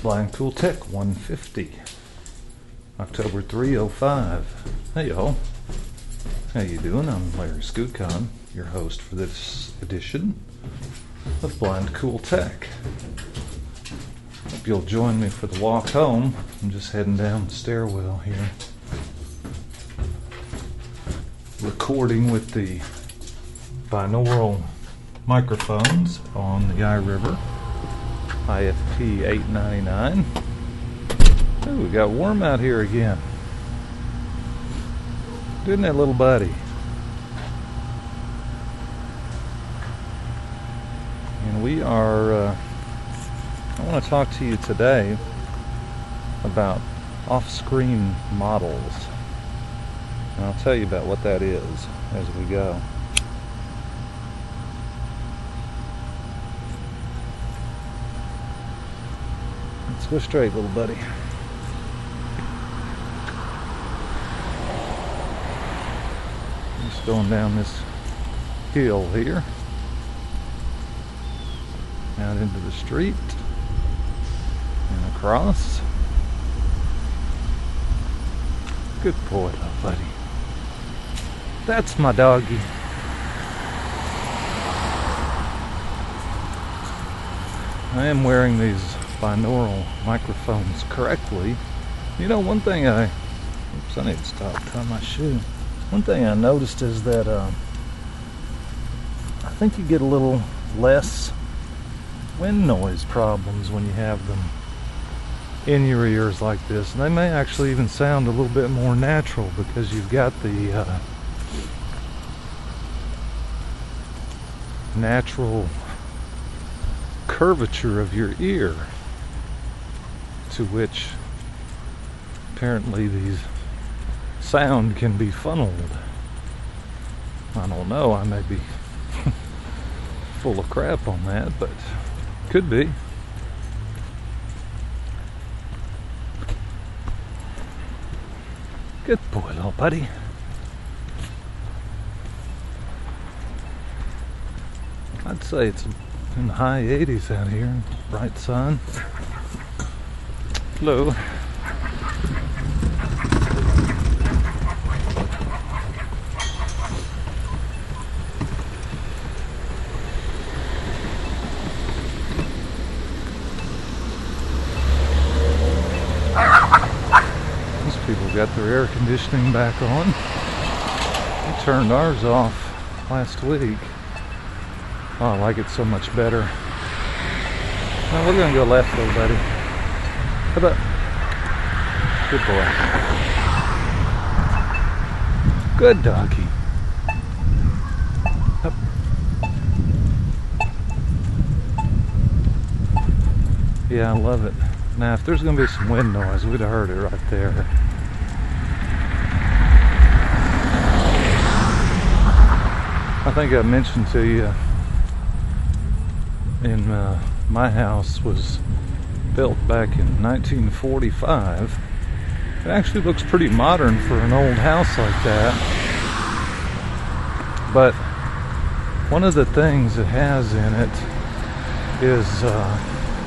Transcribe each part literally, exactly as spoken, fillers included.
Blind Cool Tech one fifty, October three oh five. Hey y'all, how you doing? I'm Larry Scootcon, your host for this edition of Blind Cool Tech. Hope you'll join me for the walk home. I'm just heading down the stairwell here, recording with the binaural microphones on the iRiver I F P eight ninety-nine. Ooh, we got warm out here again. Didn't it, little buddy? And we are, uh, I want to talk to you today about off-screen models. And I'll tell you about what that is as we go. Let's go straight, little buddy. Just going down this hill here, out into the street and across. Good boy, little buddy. That's my doggy. I am wearing these binaural microphones correctly. You know, one thing I oops, I need to stop tying my shoe. One thing I noticed is that uh, I think you get a little less wind noise problems when you have them in your ears like this, and they may actually even sound a little bit more natural because you've got the uh, natural curvature of your ear, to which apparently these sound can be funneled. I don't know, I may be full of crap on that, but could be. Good boy, little buddy. I'd say it's in the high eighties out here, bright sun. Hello. These people got their air conditioning back on. We turned ours off last week. Oh, I like it so much better. Now we're gonna go left, little buddy. How about? Good boy. Good doggy. Up. Yeah, I love it. Now, if there's gonna be some wind noise, we'd have heard it right there. I think I mentioned to you, in uh, my house was built back in nineteen forty-five. It actually looks pretty modern for an old house like that. But one of the things it has in it is uh,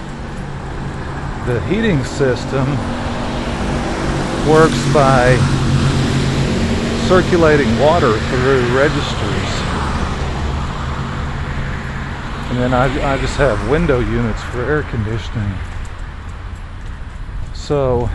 the heating system works by circulating water through registers. And then I, I just have window units for air conditioning. So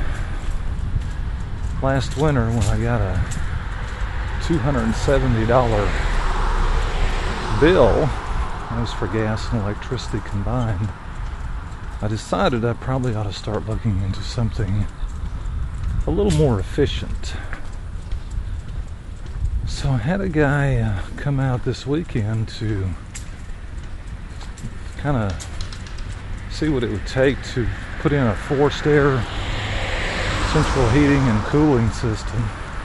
last winter when I got a two hundred seventy dollars bill, that was for gas and electricity combined, I decided I probably ought to start looking into something a little more efficient. So I had a guy uh, come out this weekend to kind of see what it would take to put in a forced air central heating and cooling system.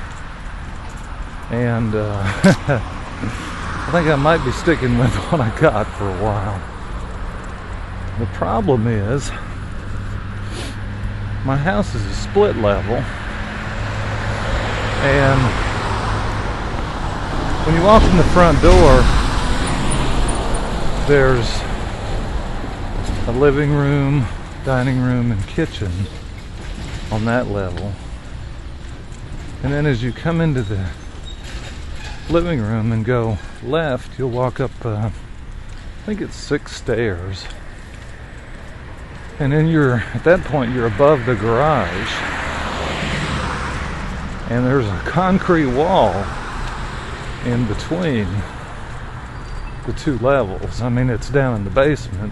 And uh, I think I might be sticking with what I got for a while. The problem is my house is a split level, and when you walk in the front door, there's a living room, dining room and kitchen on that level. And then as you come into the living room and go left, you'll walk up, uh, I think it's six stairs. And then you're, at that point, you're above the garage. And there's a concrete wall in between the two levels. I mean, it's down in the basement,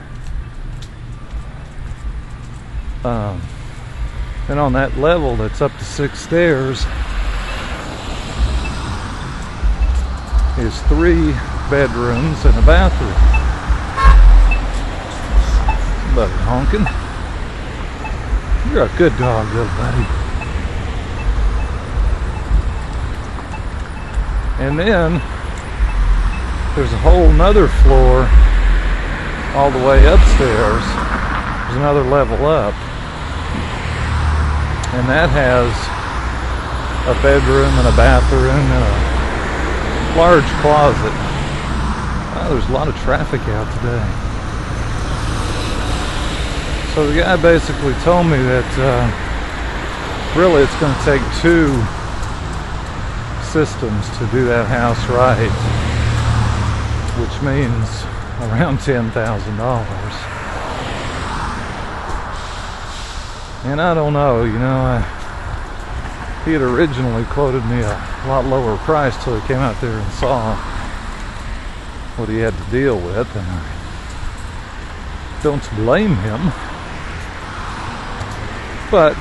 but um, and on that level that's up to six stairs is three bedrooms and a bathroom. Somebody honking. You're a good dog, little buddy. And then there's a whole nother floor all the way upstairs. There's another level up. And that has a bedroom and a bathroom and a large closet. Wow, there's a lot of traffic out today. So the guy basically told me that uh, really it's going to take two systems to do that house right, which means around ten thousand dollars. And I don't know, you know, I, he had originally quoted me a lot lower price till he came out there and saw what he had to deal with, and I don't blame him. But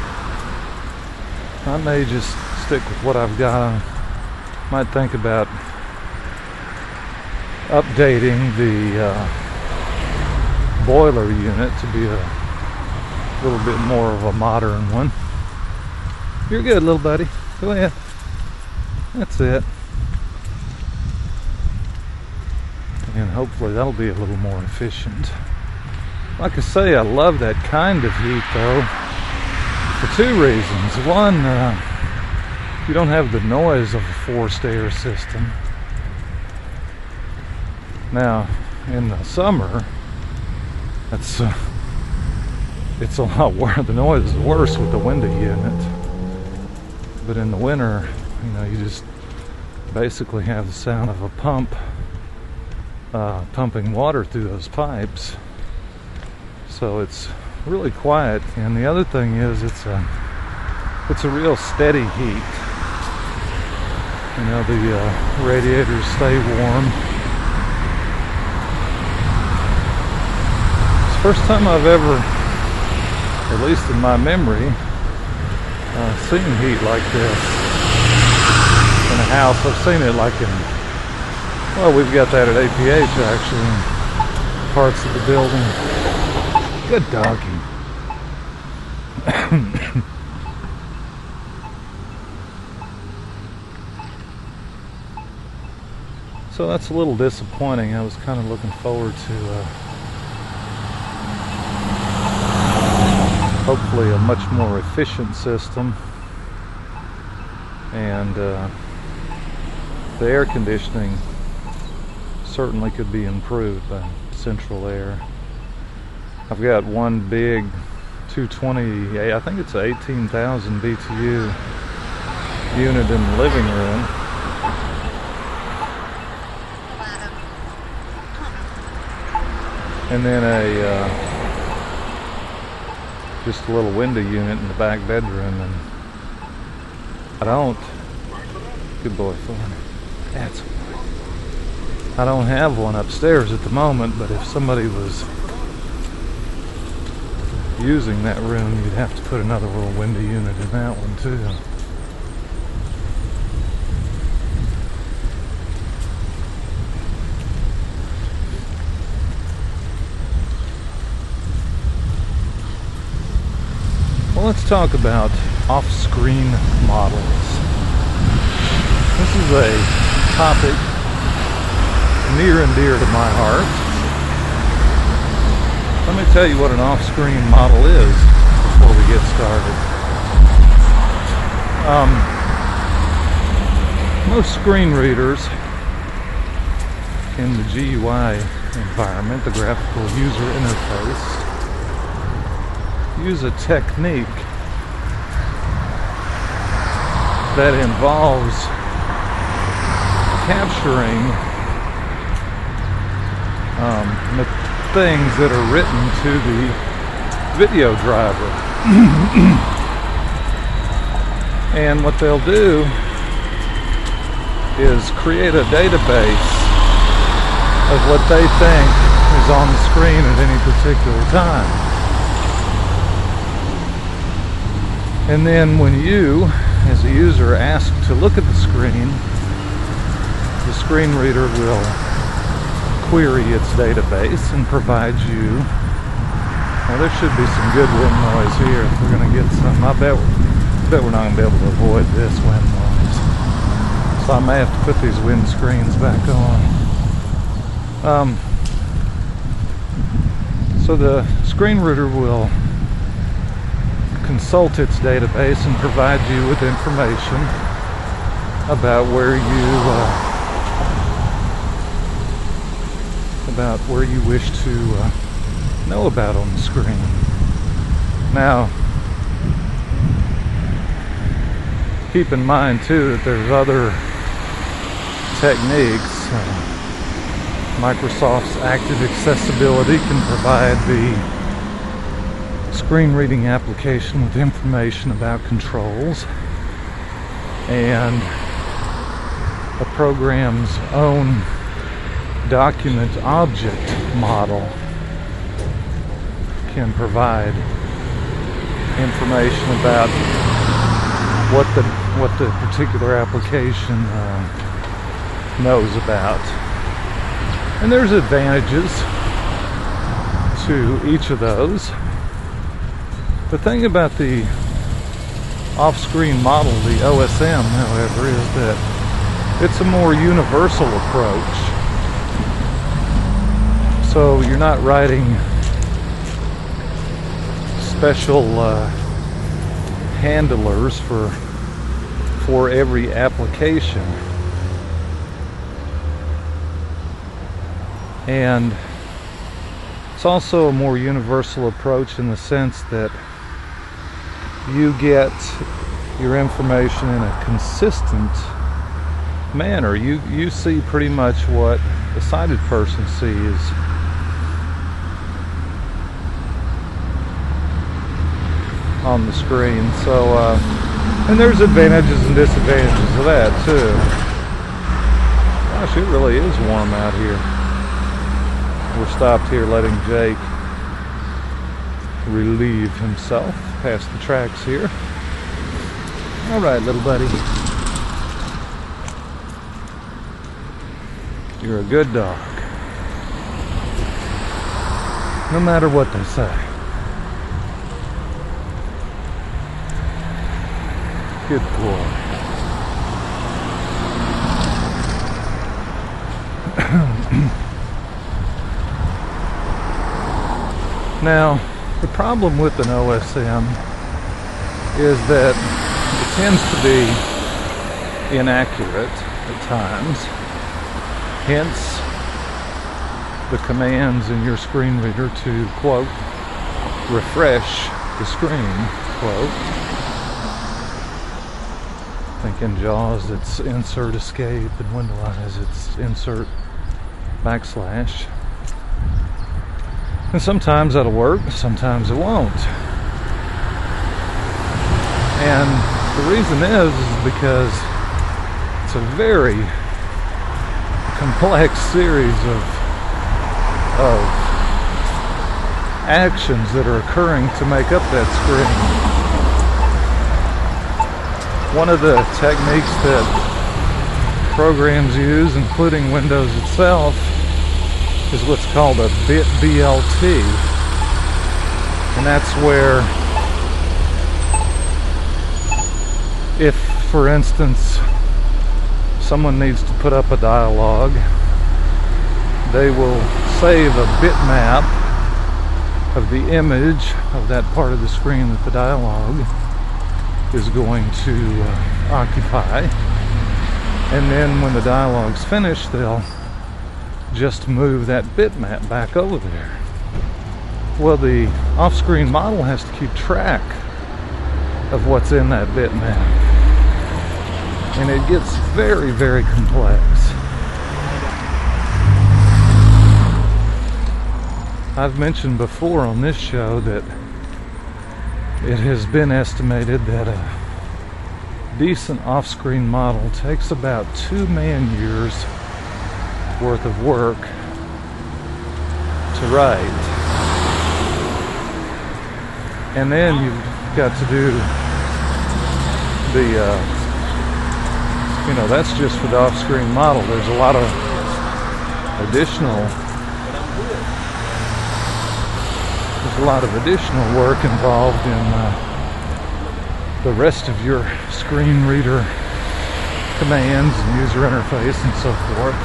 I may just stick with what I've got. I might think about updating the uh, boiler unit to be a little bit more of a modern one. You're good, little buddy. Go ahead. That's it. And hopefully that'll be a little more efficient. Like I say, I love that kind of heat though, for two reasons. One, uh, you don't have the noise of a four-stair system. Now, in the summer, that's uh, it's a lot worse. The noise is worse with the window unit. But in the winter, you know, you just basically have the sound of a pump uh, pumping water through those pipes. So it's really quiet. And the other thing is, it's a it's a real steady heat. You know, the uh, radiators stay warm. It's the first time I've ever, at least in my memory, uh, seen heat like this in a house. I've seen it like in, well, we've got that at A P H actually, in parts of the building. Good doggy. So that's a little disappointing. I was kind of looking forward to uh, hopefully a much more efficient system, and uh, the air conditioning certainly could be improved by central air. I've got one big two twenty, I think it's an eighteen thousand B T U unit in the living room. And then a uh, just a little window unit in the back bedroom, and I don't, good boy for me, that's a boy. I don't have one upstairs at the moment, but if somebody was using that room, you'd have to put another little window unit in that one too. Well, let's talk about off-screen models. This is a topic near and dear to my heart. Let me tell you what an off-screen model is before we get started. Um, most screen readers in the G U I environment, the graphical user interface, use a technique that involves capturing um, the things that are written to the video driver. And what they'll do is create a database of what they think is on the screen at any particular time. And then when you, as a user, ask to look at the screen, the screen reader will query its database and provide you. Well, there should be some good wind noise here if we're going to get some. I bet, I bet we're not going to be able to avoid this wind noise. So I may have to put these wind screens back on. Um, so the screen reader will consult its database and provide you with information about where you uh, about where you wish to uh, know about on the screen. Now, keep in mind too that there's other techniques. Uh, Microsoft's Active Accessibility can provide the screen reading application with information about controls, and a program's own document object model can provide information about what the what the particular application uh, knows about. And there's advantages to each of those. The thing about the off-screen model, the O S M, however, is that it's a more universal approach. So you're not writing special uh, handlers for for every application. And it's also a more universal approach in the sense that you get your information in a consistent manner. You you see pretty much what the sighted person sees. On the screen. So uh, and there's advantages and disadvantages of that too. Gosh, it really is warm out here. We're stopped here letting Jake relieve himself past the tracks here. All right, little buddy. You're a good dog. No matter what they say. Good boy. Now, the problem with an O S M is that it tends to be inaccurate at times. Hence, the commands in your screen reader to, quote, refresh the screen, quote. I think in JAWS it's insert escape, and Windows it's insert backslash. And sometimes that'll work, sometimes it won't. And the reason is, is because it's a very complex series of, of actions that are occurring to make up that screen. One of the techniques that programs use, including Windows itself, is what's called a bit B L T. And that's where, if, for instance, someone needs to put up a dialogue, they will save a bitmap of the image of that part of the screen that the dialogue is going to uh, occupy. And then when the dialogue's finished, they'll just move that bitmap back over there. Well, the off-screen model has to keep track of what's in that bitmap. And it gets very, very complex. I've mentioned before on this show that it has been estimated that a decent off-screen model takes about two man years worth of work to write. And then you've got to do the, uh, you know, that's just for the off-screen model. There's a lot of additional, there's a lot of additional work involved in uh, the rest of your screen reader commands and user interface and so forth.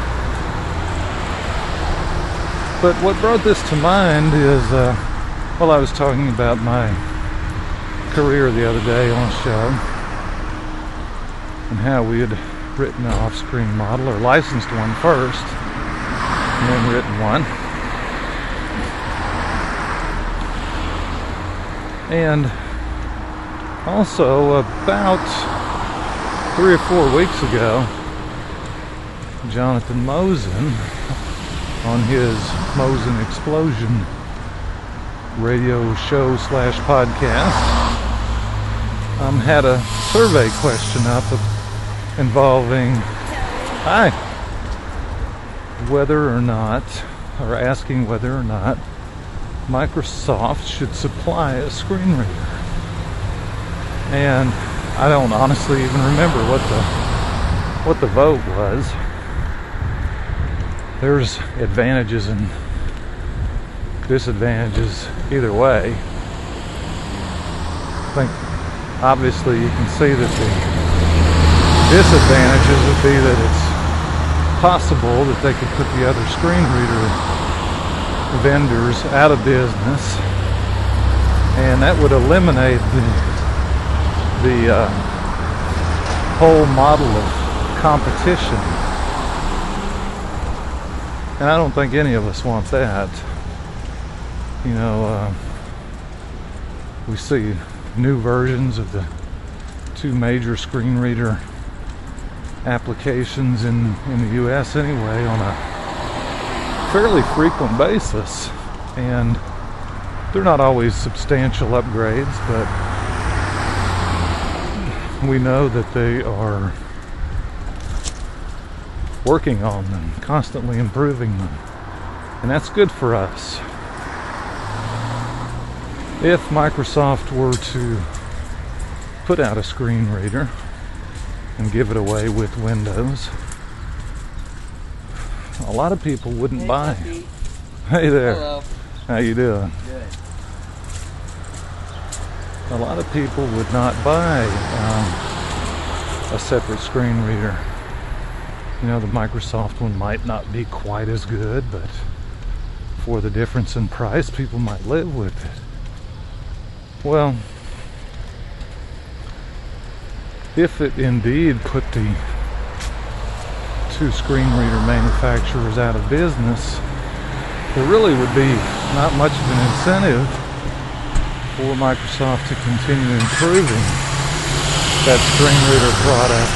But what brought this to mind is, uh, well, I was talking about my career the other day on a show and how we had written an off-screen model, or licensed one first and then written one. And also about three or four weeks ago, Jonathan Mosen on his Mosen Explosion radio show slash podcast um, had a survey question up involving hi whether or not, or asking whether or not Microsoft should supply a screen reader. And I don't honestly even remember what the what the vote was. There's advantages and disadvantages either way. I think obviously you can see that the disadvantages would be that it's possible that they could put the other screen reader vendors out of business, and that would eliminate the the uh, whole model of competition. And I don't think any of us want that. You know, uh, we see new versions of the two major screen reader applications in, in the U S anyway on a fairly frequent basis. And they're not always substantial upgrades, but we know that they are working on them, constantly improving them. And that's good for us. If Microsoft were to put out a screen reader and give it away with Windows, a lot of people wouldn't hey, buy. Puppy. Hey there. Hello. How you doing? Good. A lot of people would not buy um, a separate screen reader. You know, the Microsoft one might not be quite as good, but for the difference in price, people might live with it. Well, if it indeed put the two screen reader manufacturers out of business, there really would be not much of an incentive for Microsoft to continue improving that screen reader product.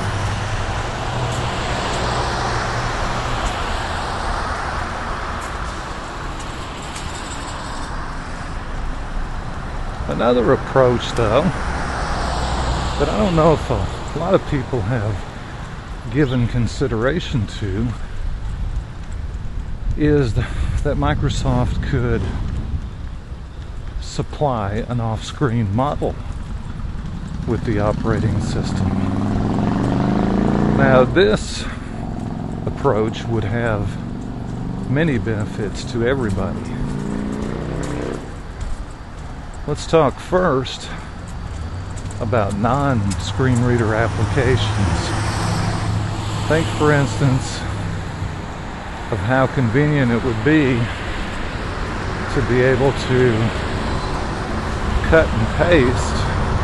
Another approach, though, that I don't know if a lot of people have given consideration to, is that Microsoft could supply an off-screen model with the operating system. Now, this approach would have many benefits to everybody. Let's talk first about non-screen reader applications. Think, for instance, of how convenient it would be to be able to cut and paste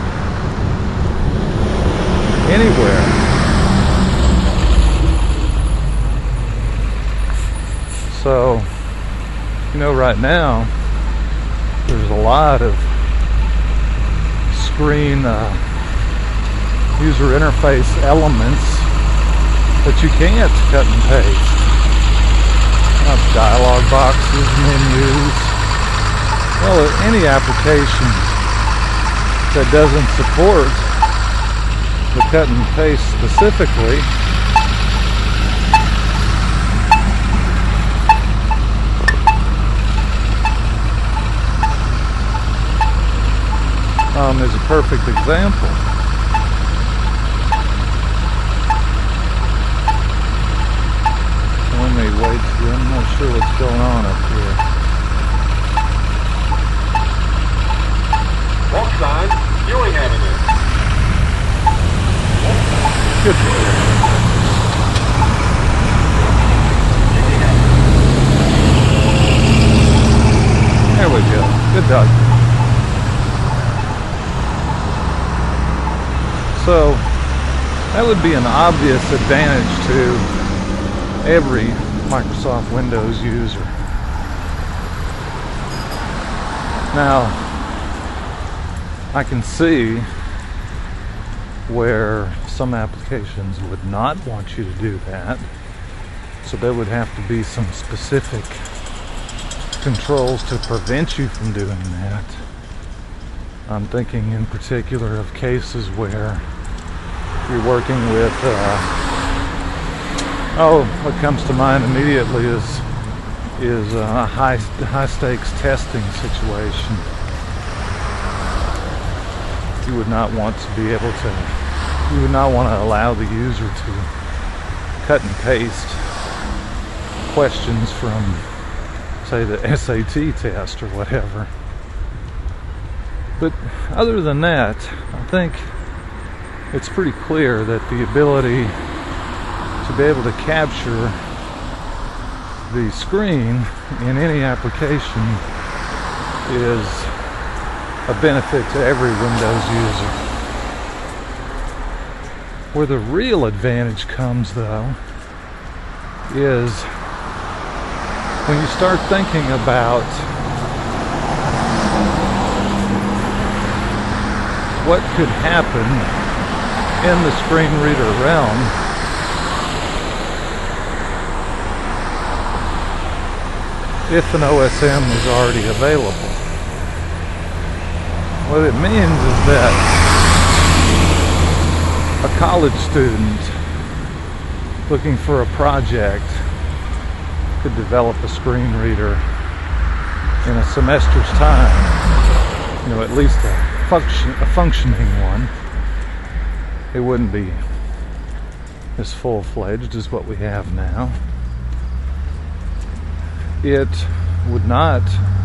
anywhere. So, you know, right now, there's a lot of screen uh, user interface elements that you can't cut and paste. Uh, dialog boxes, menus. Well, any application that doesn't support the cut and paste specifically um, is a perfect example. Let me wait here. I'm not sure what's going on up here. Walk sign, viewing avenue. Good. There we go. Good dog. So that would be an obvious advantage to every Microsoft Windows user. Now, I can see where some applications would not want you to do that, so there would have to be some specific controls to prevent you from doing that. I'm thinking in particular of cases where you're working with uh, oh, what comes to mind immediately is is a high high stakes testing situation. You would not want to be able to. You would not want to allow the user to cut and paste questions from, say, the S A T test or whatever. But other than that, I think it's pretty clear that the ability to be able to capture the screen in any application is a benefit to every Windows user. Where the real advantage comes, though, is when you start thinking about what could happen in the screen reader realm if an O S M is already available. What it means is that a college student looking for a project could develop a screen reader in a semester's time, you know, at least a, function, a functioning one. It wouldn't be as full-fledged as what we have now. It would not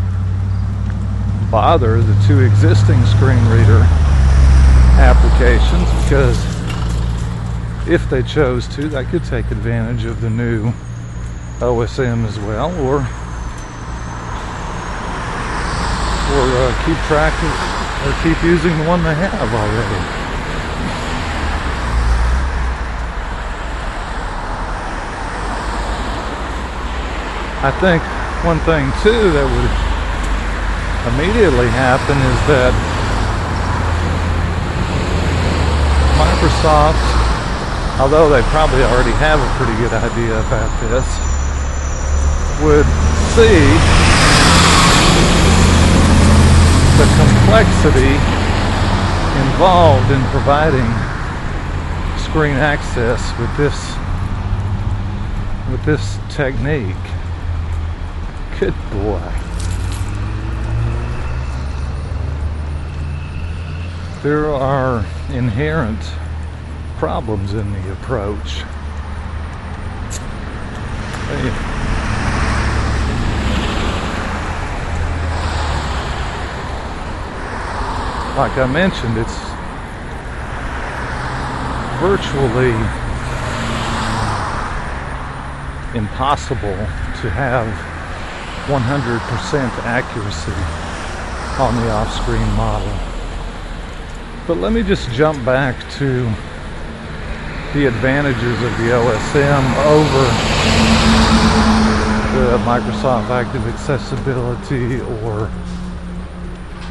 bother the two existing screen reader applications, because if they chose to, they could take advantage of the new O S M as well, or or uh, keep track of, or keep using the one they have already. I think one thing too that would immediately happen is that Microsoft, although they probably already have a pretty good idea about this, would see the complexity involved in providing screen access with this with this technique. Good boy. There are inherent problems in the approach. Like I mentioned, it's virtually impossible to have one hundred percent accuracy on the off-screen model. But let me just jump back to the advantages of the O S M over the Microsoft Active Accessibility or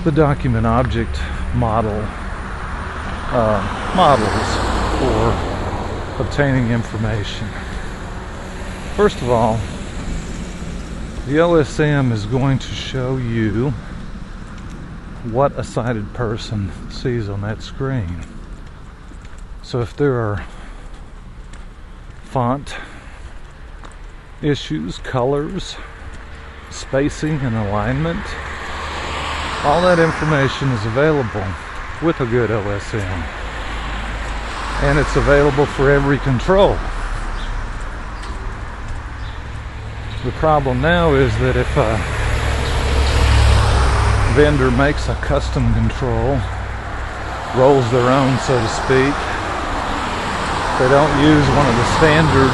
the document object model uh, models for obtaining information. First of all, the O S M is going to show you what a sighted person sees on that screen. So if there are font issues, colors, spacing and alignment, all that information is available with a good O S M. And it's available for every control. The problem now is that if a vendor makes a custom control, rolls their own, so to speak, they don't use one of the standard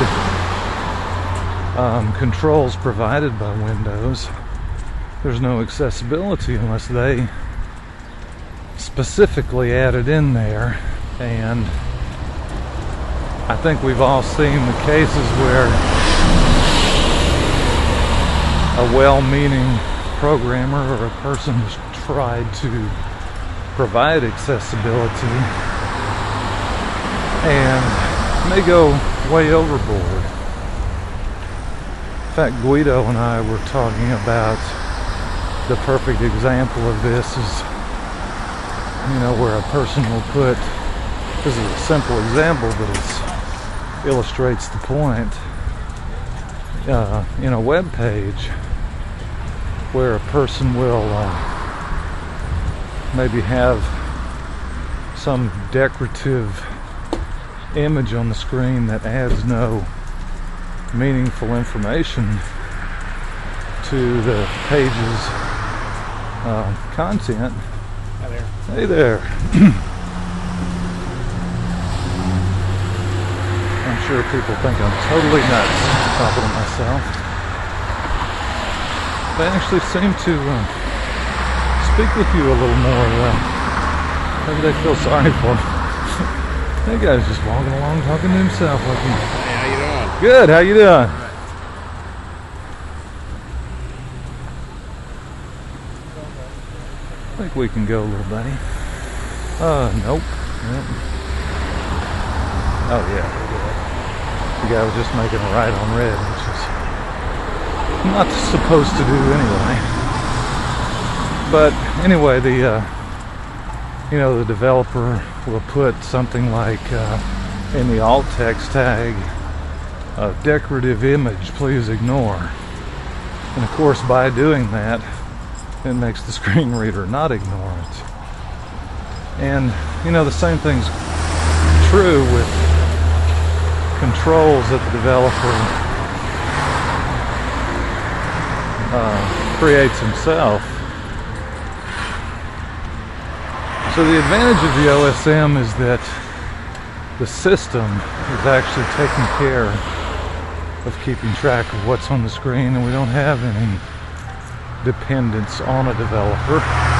um, controls provided by Windows, there's no accessibility unless they specifically add it in there. And I think we've all seen the cases where a well-meaning programmer or a person who's tried to provide accessibility and may go way overboard. In fact, Guido and I were talking about the perfect example of this is, you know, where a person will put, this is a simple example, but it illustrates the point, uh, in a web page where a person will uh, maybe have some decorative image on the screen that adds no meaningful information to the page's uh, content. Hi there. Hey there. I'm sure people think I'm totally nuts talking to myself. They actually seem to uh, speak with you a little more. Uh, maybe they feel sorry for me. That guy's just walking along talking to himself. Like he... Hey, how you doing? Good, how you doing? I think we can go, little buddy. Uh, nope. Yep. Oh, yeah. The guy was just making a right on red, which is not supposed to do anyway. But anyway, the uh, you know, the developer will put something like uh, in the alt text tag, a decorative image, please ignore. And of course, by doing that, it makes the screen reader not ignore it. And you know, the same thing's true with controls that the developer Uh, creates himself. So the advantage of the O S M is that the system is actually taking care of keeping track of what's on the screen, and we don't have any dependence on a developer.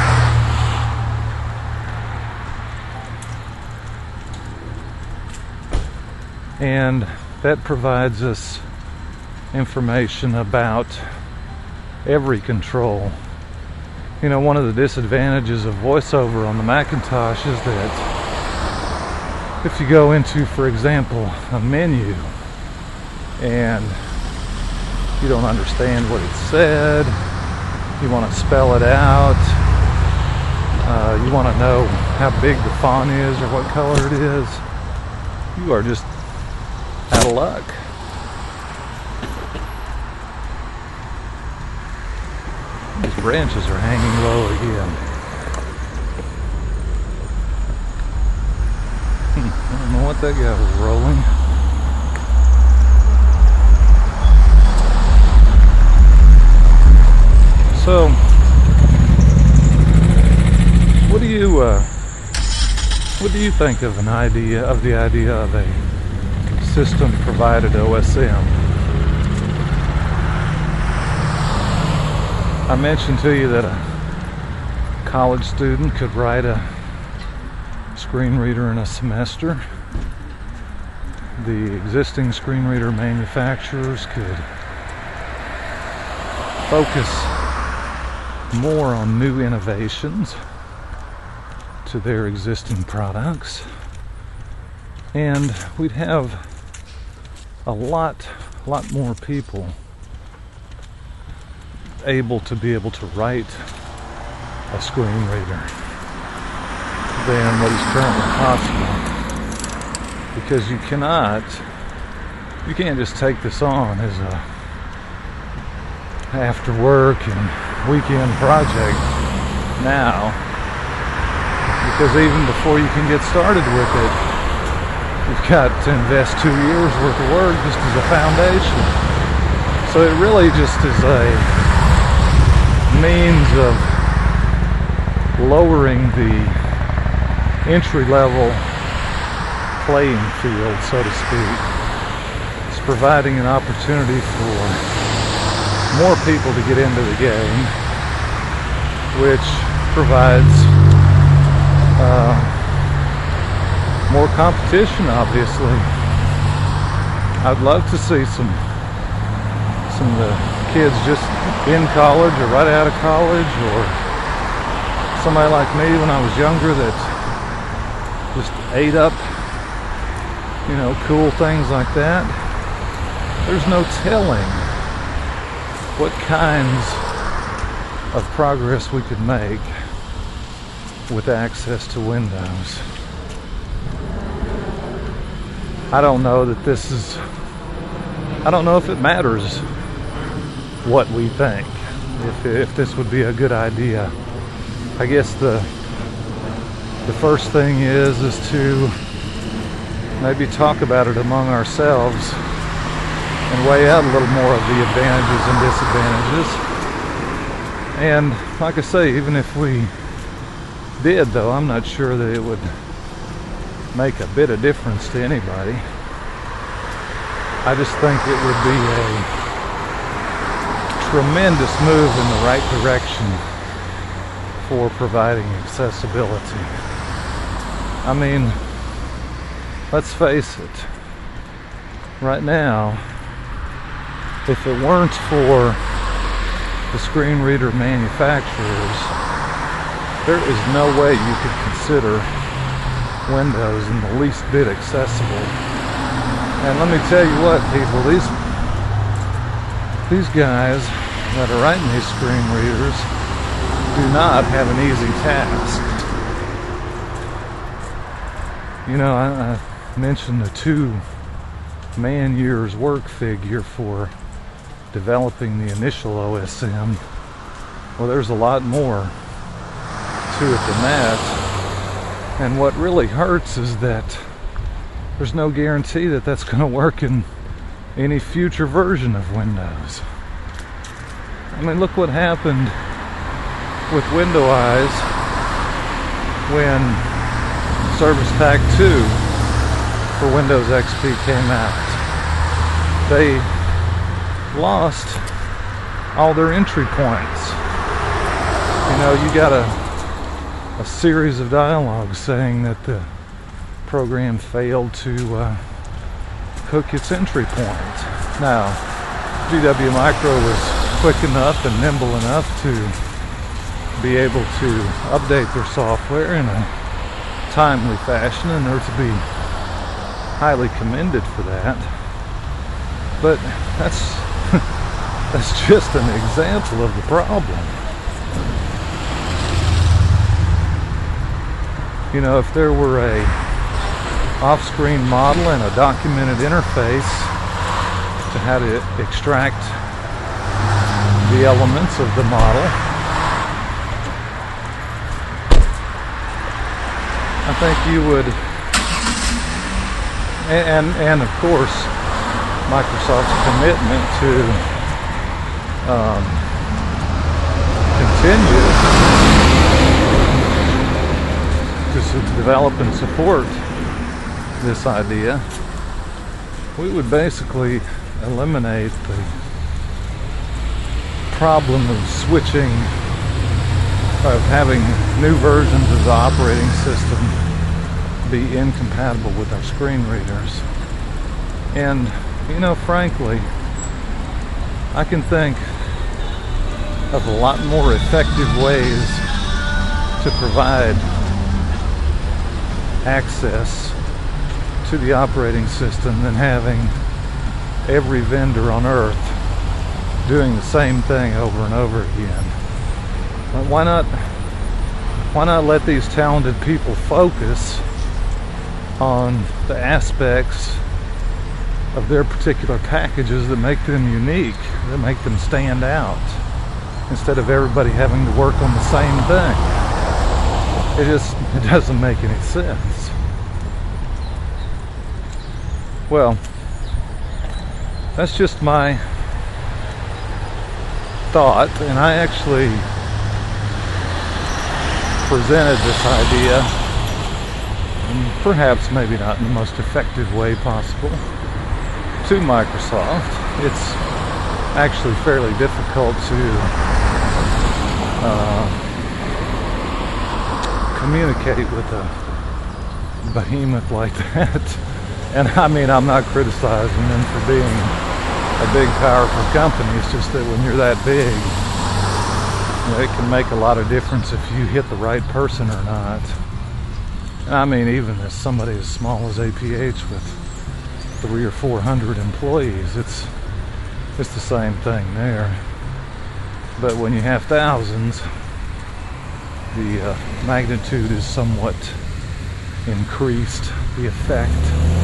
And that provides us information about every control. You know, one of the disadvantages of VoiceOver on the Macintosh is that if you go into, for example, a menu and you don't understand what it said, you want to spell it out, uh, you want to know how big the font is or what color it is, you are just out of luck. These branches are hanging low again. Hmm, I don't know what that guy was rolling. So, what do you uh, what do you think of an idea of the idea of a system-provided O S M? I mentioned to you that a college student could write a screen reader in a semester. The existing screen reader manufacturers could focus more on new innovations to their existing products, and we'd have a lot, lot more people able to be able to write a screen reader than what is currently possible. Because you cannot, you can't just take this on as a after work and weekend project now, because even before you can get started with it, you've got to invest two years worth of work just as a foundation. So it really just is a means of lowering the entry-level playing field, so to speak. It's providing an opportunity for more people to get into the game, which provides uh, more competition, obviously. I'd love to see some some of the kids just in college or right out of college, or somebody like me when I was younger that just ate up, you know, cool things like that. There's no telling what kinds of progress we could make with access to Windows. I don't know that this is, I don't know if it matters what we think, if, if this would be a good idea. I guess the the first thing is is to maybe talk about it among ourselves and weigh out a little more of the advantages and disadvantages. And like I say, even if we did, though, I'm not sure that it would make a bit of difference to anybody. I just think it would be a tremendous move in the right direction for providing accessibility. I mean, let's face it, right now, if it weren't for the screen reader manufacturers, there is no way you could consider Windows in the least bit accessible. And let me tell you what, people, these these guys that are writing these screen readers do not have an easy task. You know, I, I mentioned the two man years work figure for developing the initial O S M. Well, there's a lot more to it than that. And what really hurts is that there's no guarantee that that's going to work in any future version of Windows. I mean, look what happened with WindowEyes when Service Pack two for Windows X P came out. They lost all their entry points. You know, you got a a series of dialogues saying that the program failed to uh, hook its entry point. Now, G W Micro was quick enough and nimble enough to be able to update their software in a timely fashion, and they're to be highly commended for that. But that's that's just an example of the problem. You know, if there were a off-screen model and a documented interface to how to extract the elements of the model, I think you would, and and of course, Microsoft's commitment to um, continue to develop and support this idea, we would basically eliminate the problem of switching, of having new versions of the operating system be incompatible with our screen readers. And, you know, frankly, I can think of a lot more effective ways to provide access to the operating system than having every vendor on earth doing the same thing over and over again. But why not why not let these talented people focus on the aspects of their particular packages that make them unique, that make them stand out, instead of everybody having to work on the same thing. It just it doesn't make any sense. Well, that's just my thought, and I actually presented this idea, and perhaps maybe not in the most effective way possible, to Microsoft. It's actually fairly difficult to uh, communicate with a behemoth like that. And I mean, I'm not criticizing them for being a big, powerful company. It's just that when you're that big, you know, it can make a lot of difference if you hit the right person or not. And I mean, even as somebody as small as A P H with three or four hundred employees, it's it's the same thing there. But when you have thousands, the uh, magnitude is somewhat increased, the effect.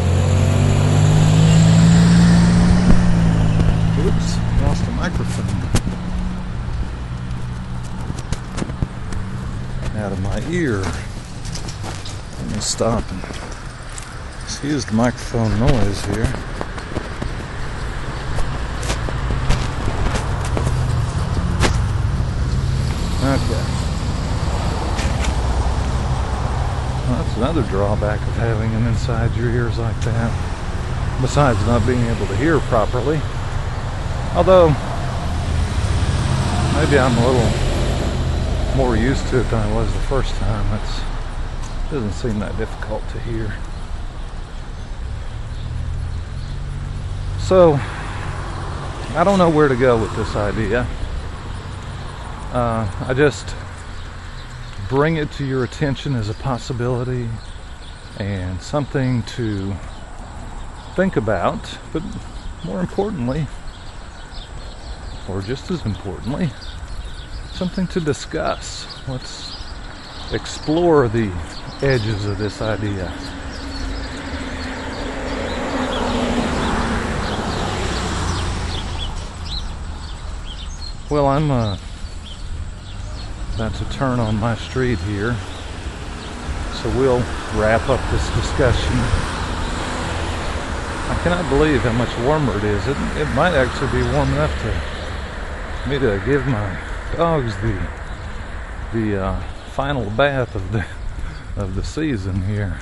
Oops, lost the microphone. Out of my ear. Let me stop and excuse the microphone noise here. Okay. Well, that's another drawback of having them inside your ears like that, besides not being able to hear properly. Although, maybe I'm a little more used to it than I was the first time. It's, it doesn't seem that difficult to hear. So, I don't know where to go with this idea. Uh, I just bring it to your attention as a possibility and something to think about, but more importantly, or just as importantly, something to discuss. Let's explore the edges of this idea. Well, I'm uh, about to turn on my street here, so we'll wrap up this discussion. I cannot believe how much warmer it is. It, it might actually be warm enough to me to give my dogs the the uh, final bath of the of the season here.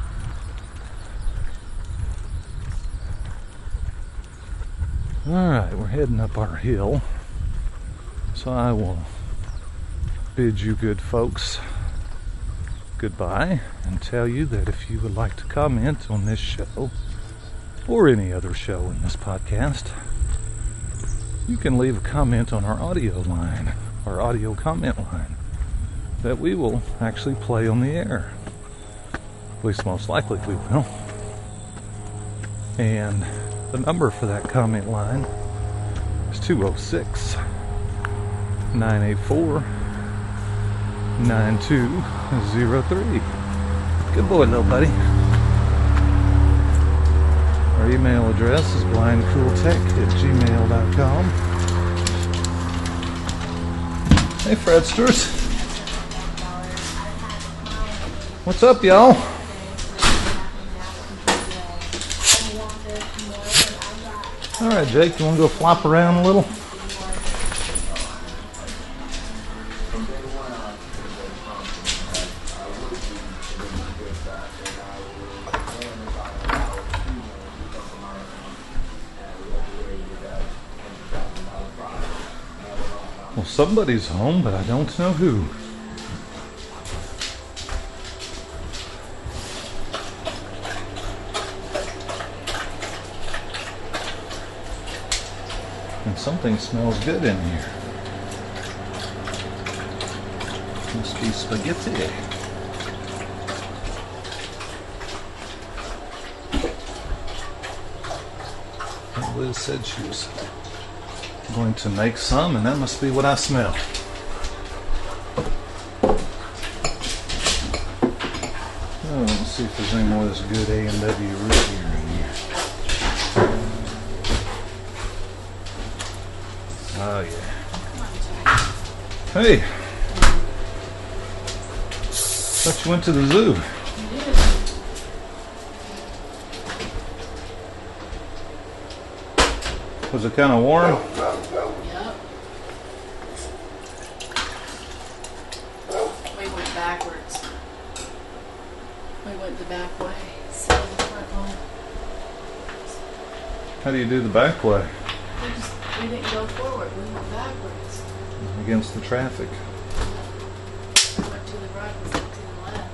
All right, we're heading up our hill, so I will bid you good folks goodbye and tell you that if you would like to comment on this show or any other show in this podcast, you can leave a comment on our audio line, our audio comment line, that we will actually play on the air. At least most likely we will. And the number for that comment line is two oh six, nine eight four, nine two oh three. Good boy, little buddy. Our email address is blindcooltech at gmail dot com. Hey, Fredsters. What's up, y'all? All right, Jake, you want to go flop around a little? Well, somebody's home, but I don't know who. And something smells good in here. must be spaghetti. Liz said she was going to make some, and that must be what I smell. Oh, let's see if there's any more of this good A and W root beer in here. Oh yeah. Hey, thought you went to the zoo. Was it kind of warm? Yep. We went backwards. We went the back way. So the front one. How do you do the back way? We just we didn't go forward. We went backwards. Against the traffic. We went to the right. We went to the left.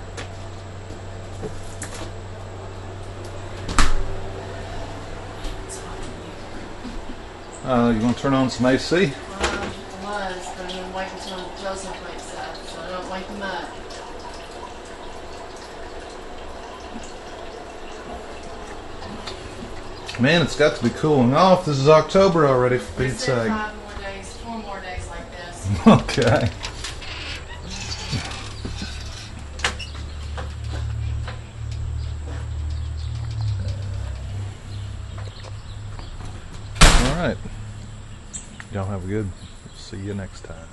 It's hot in here. Uh, you want to turn on some A C? Well, I was, but I'm going to wait until Joseph wakes up, so I don't wake him up. Man, it's got to be cooling off. This is October already, for We Pete's said sake. five more days, four more days like this. Okay. All right. Y'all have a good. See you next time.